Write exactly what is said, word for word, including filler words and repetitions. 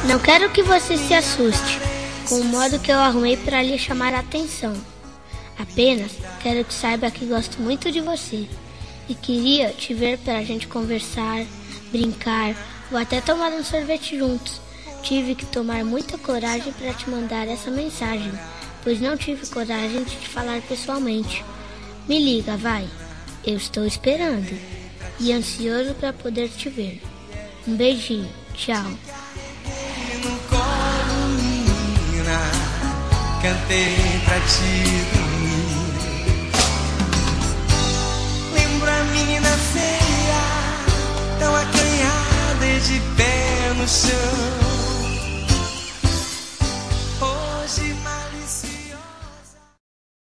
Não quero que você se assuste com o modo que eu arrumei para lhe chamar a atenção. Apenas quero que saiba que gosto muito de você e queria te ver para a gente conversar, brincar ou até tomar um sorvete juntos. Tive que tomar muita coragem para te mandar essa mensagem, pois não tive coragem de te falar pessoalmente. Me liga, vai. Eu estou esperando e ansioso para poder te ver. Um beijinho. Tchau. No colo, menina, cantei pra te dormir. Lembro a menina feia, tão acanhada e de pé no chão.